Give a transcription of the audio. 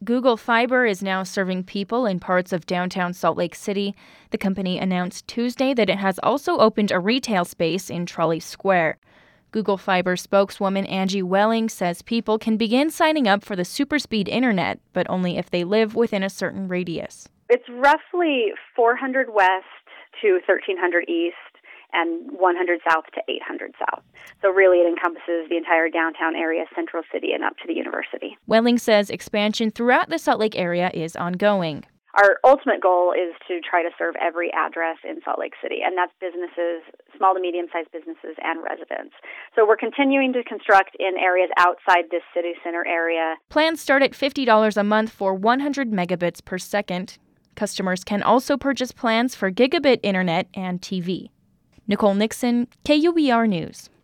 Google Fiber is now serving people in parts of downtown Salt Lake City. The company announced Tuesday that it has also opened a retail space in Trolley Square. Google Fiber spokeswoman Angie Welling says people can begin signing up for the super-speed internet, but only if they live within a certain radius. It's roughly 400 west to 1300 east and 100 south to 800 south. So really it encompasses the entire downtown area, Central City, and up to the university. Welling says expansion throughout the Salt Lake area is ongoing. Our ultimate goal is to try to serve every address in Salt Lake City, and that's businesses, small to medium-sized businesses, and residents. So we're continuing to construct in areas outside this city center area. Plans start at $50 a month for 100 megabits per second. Customers can also purchase plans for gigabit internet and TV. Nicole Nixon, KUBR News.